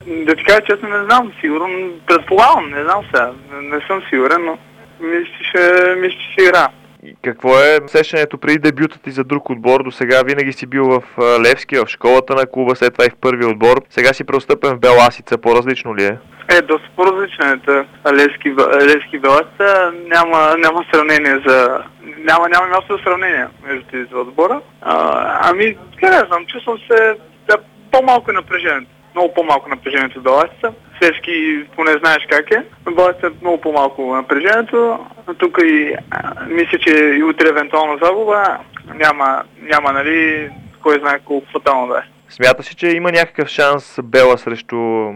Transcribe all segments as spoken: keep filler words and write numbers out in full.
Да ти кажа честно, не знам, сигурно, предполагам, не знам сега, не, не съм сигурен, но мисля, че ще, мисля, че ще игра. Какво е усещането преди дебютът ти за друг отбор? До сега винаги си бил в Левски, в школата на клуба, след това и в първи отбор. Сега си преотстъпен в Беласица, по-различно ли е? Е, доста по-различно е. Левски, Левски Беласица няма, няма сравнение за... Няма, няма място за сравнение между тези два отбора. А, ами, не знам, чувствам се да, по-малко напрежението. Много по-малко напрежението в Беласица. Левски поне знаеш как е. В Беласица е много по-малко напрежението. Тук и а, мисля, че и утре евентуално загуба няма, няма, нали, кой знае колко фатално да е. Смяташ ли, че има някакъв шанс Бела срещу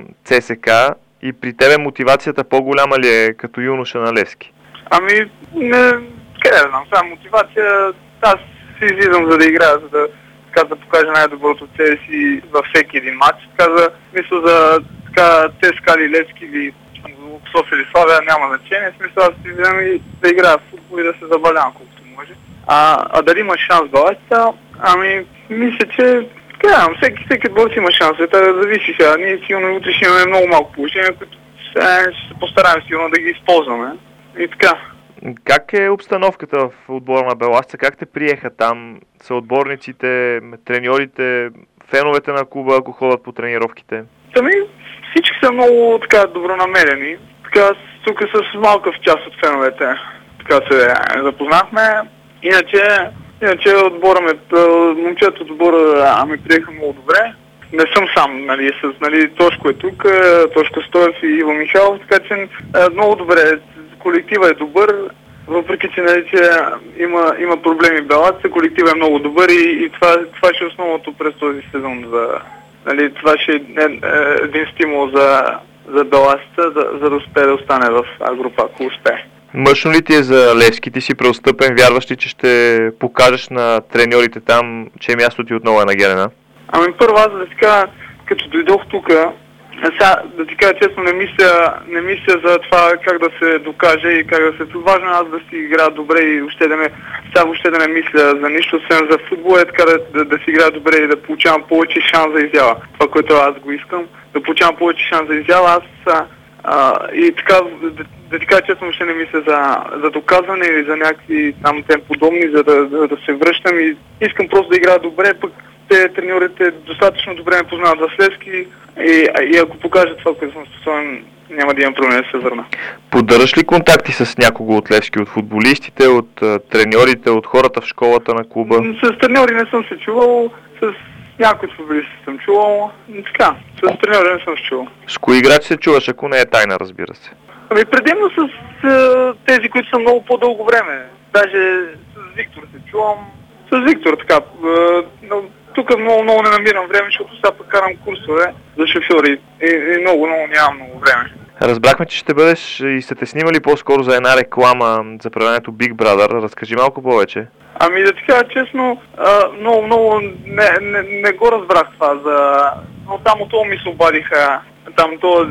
ЦСКА и при тебе мотивацията по-голяма ли е като юноша на Левски? Ами, не, къде да знам, сега мотивация, аз си излизам за да играя, за да, така, да покажа най-доброто от себе си във всеки един матч. Така, за, мисля за така, ЦСКА или Левски или София или Славия няма значение, смисъл аз си излизам и да играя в футбол и да се забавлявам колкото може. А, а дали има шанс Беласица? Ами, мисля, че да, всеки, всеки отбор си има шанс. Това зависи сега. Ние сигурно утре ще имаме много малко положения, които ще се постараем сигурно да ги използваме. И така. Как е обстановката в отбора на Беласица? Как те приеха там съотборниците, треньорите, феновете на клуба, ако ходят по тренировките? Сами всички са много така добронамерени. Така, тук с малка част от феновете така се запознахме. Иначе Иначе отбора ме, момчета от отбора ме приеха много добре. Не съм сам, нали, с, нали, Тошко е тук, Тошко Стоев и Иво Михайлов, така че много добре. Колектива е добър, въпреки че, нали, че има, има проблеми в Беласица, колектива е много добър и, и това, това ще е основното през този сезон. За, нали, това ще е един стимул за, за Беласица, за, за да успее да остане в група, ако успее. Мъчно ли ти е за Левски? Ти си преотстъпен, вярваш ли, че ще покажеш на треньорите там, че мястото ти отново е на Гелена? Ами първо аз да ти кажа, като дойдох тук, сега да ти кажа честно, не мисля, не мисля за това как да се докаже и как да се... Важно аз да си играя добре и въобще да не, сега въобще да не мисля за нищо, освен за футбол е така да, да, да си играя добре и да получавам повече шанс за изява. Това, което аз го искам, да получавам повече шанс за изява. Аз а, и така, да, да ти кажа честно, въобще не мисля за, за доказване или за някакви там тем подобни, за да, да, да се връщам и искам просто да играя добре, пък те треньорите достатъчно добре ме познават за Левски и, и ако покажа това, което съм способен, няма да имам проблем да се върна. Поддържаш ли контакти с някого от Левски, от футболистите, от треньорите, от хората в школата на клуба? С треньори не съм се чувал, с някои от футболисти съм чувал, така, с треньори не съм се чувал. С кои играчи се чуваш, ако не е тайна, разбира се? Ами предимно с а, тези, които са много по-дълго време. Даже с Виктор се чувам. С Виктор така. А, но тук много, много не намирам време, защото сега пък карам курсове за шофьори и, и много, много нямам много време. Разбрахме, че ще бъдеш и сте те снимали по-скоро за една реклама за предаването Big Brother. Разкажи малко повече. Ами да ти кажа честно, а, много, много не, не, не го разбрах това за... Но там от това ми се обадиха. Там то,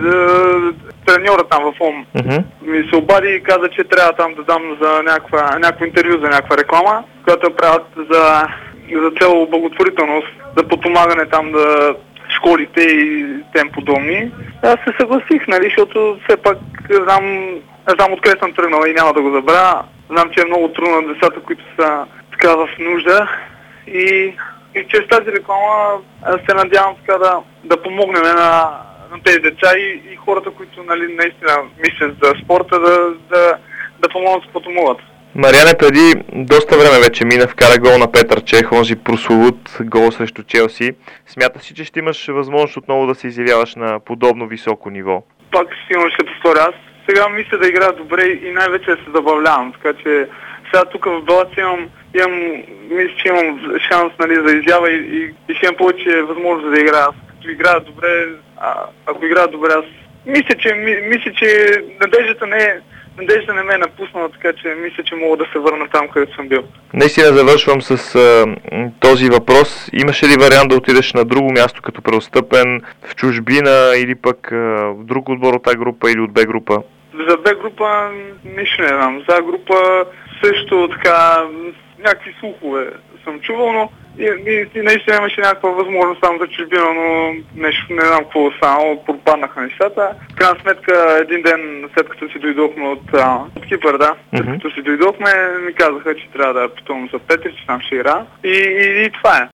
треньора там в ОМ uh-huh. ми се обади и каза, че трябва там да дам за някаква, някакво интервю за някаква реклама, която правят за, за цел благотворителност, за подпомагане там да школите и тем подобни. Аз се съгласих, нали, защото все пак знам, не знам откъде съм тръгнал и няма да го забравя. Знам, че е много трудно на децата, които са така в нужда и, и чрез тази реклама се надявам така да, да помогнем на на тези деца и, и хората, които, нали, наистина мислят за спорта, да, да, да помогнат с подпомогат. Мариане, преди доста време вече мина, вкара гол на Петър Чех, онзи прословут гол срещу Челси. Смяташ си, че ще имаш възможност отново да се изявяваш на подобно високо ниво? Пак сигурно ще повторя. Аз сега мисля да играя добре и най-вече да се забавлявам, така че сега тук в Беласица имам, имам, мисля, че имам шанс, нали, за изява и, и, и ще имам повече възможност да играя. Аз като играя добре, а, ако играя добре, аз мисля, че, ми, мисля, че надеждата не е Надежда не ме е напуснала, така че мисля, че мога да се върна там, където съм бил. Наистина завършвам с а, този въпрос. Имаше ли вариант да отидеш на друго място като преотстъпен в чужбина или пък а, в друг отбор от А група или от Б група? За Б група нищо не знам. За А група също така някакви слухове съм чувал, но и, и, и наистина имаше някаква възможност там за чужбина, но нещо, не знам какво станало, пропаднаха нещата. В крайна сметка, един ден след като си дойдохме от, а, от Кипър, да, след като си дойдохме, ми казаха, че трябва да питам за Петри, че там ще игра. И, и, и това е.